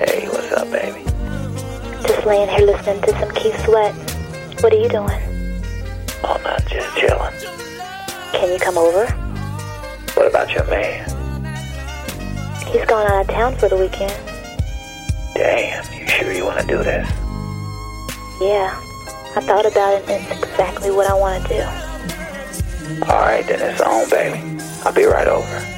Hey, what's up, baby? Just laying here listening to some Keith Sweat. What are you doing? Oh, not just chilling. Can you come over? What about your man? He's gone out of town for the weekend. Damn, you sure you want to do this? Yeah, I thought about it and it's exactly what I want to do. Alright, then it's on, baby. I'll be right over.